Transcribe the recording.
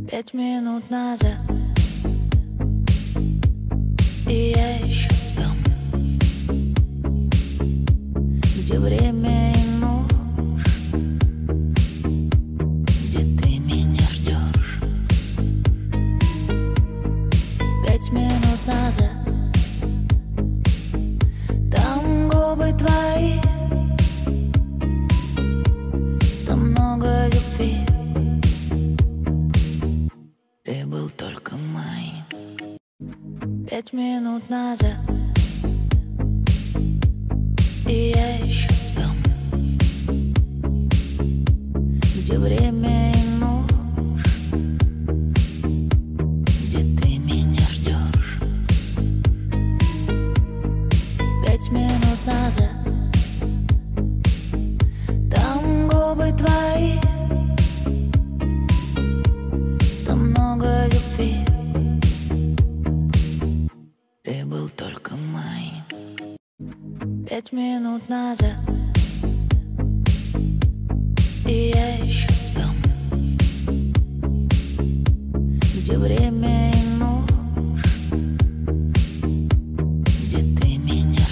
5 минут назад, и я еще там, где время и ночь, где ты меня ждешь. 5 минут назад, там губы твои, там много любви. Ты был только моим. 5 минут назад, и я еще там, где время и ночь, где ты меня ждешь. 5 минут назад, там губы твои, там много любви. Ты был только моим. 5 минут назад.